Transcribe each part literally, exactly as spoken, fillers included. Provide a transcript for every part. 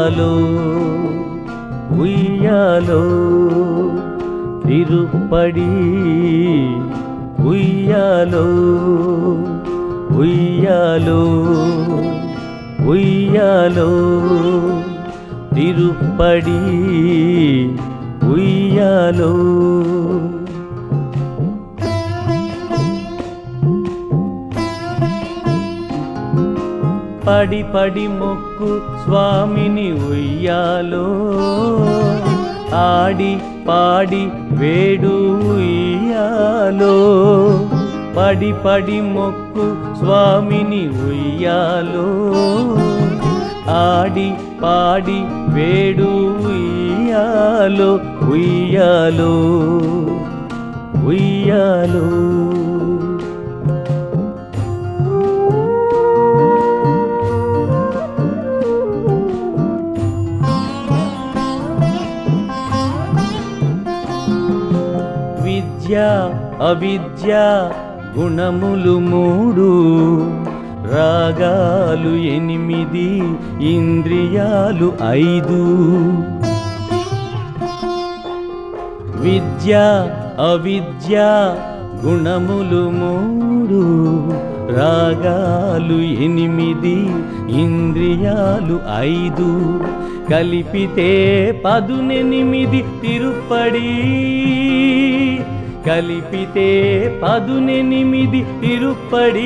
ఉయ్యాలో ఉయ్యాలో తిరుప్పడి ఉయ్యాలో ఉయ్యాలో ఉయ్యాలో తిరుప్పడి ఉయ్యాలో పడి పడి మొక్కు స్వామిని ఉయ్యాలో ఆడి పాడి వేడు ఉయ్యాలో పడి పడి మొక్కు స్వామిని ఉయ్యాలో ఆడి పాడి వేడు ఉయ్యాలో ఉయ్యాలో ఉయ్యాలో విద్య అవిద్య గుణములు మూడు రాగాలు ఎనిమిది ఇంద్రియాలు ఐదు విద్య అవిద్య గుణములు మూడు రాగాలు ఎనిమిది ఇంద్రియాలు ఐదు కలిపితే పదునెనిమిది తిరుప్పడి కలిపితే పదునెనిమిది తిరుప్పడి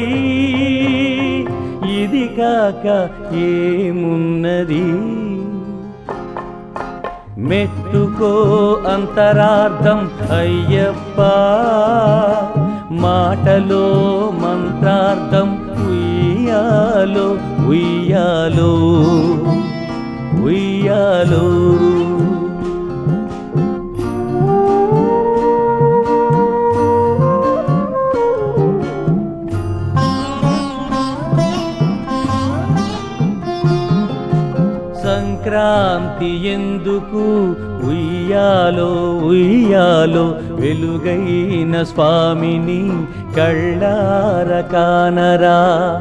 ఇది కాక ఏమున్నది మెట్టుకో అంతరార్థం అయ్యప్ప మాటలో మంత్రార్థం ఉయ్యాలో ఉయ్యాలో ఉయ్యాలో సంక్రాంతి ఎందుకు ఉయ్యాలో ఉయ్యాలో వెలుగైన స్వామిని కళ్ళార కానరా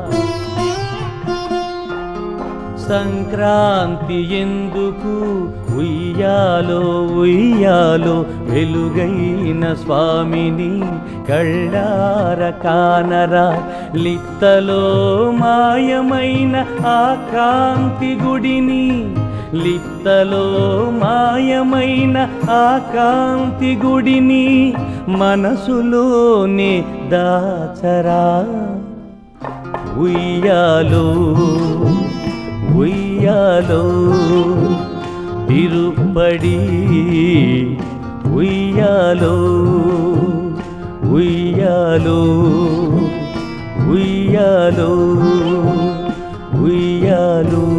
సంక్రాంతి ఎందుకు ఉయ్యాలో ఉయ్యాలో వెలుగైన స్వామిని కళ్ళార కానరా లిత్తలో మాయమైన ఆ కాంతి గుడిని లిత్తలో మాయమైన ఆ కాంతి గుడిని మనసులోనే దాచరా ఉయ్యాలో ఉయ్యాలో తిరుప్పడి ఉయ్యాలో ఉయ్యాలో ఉయ్యాలో ఉయ్యాలో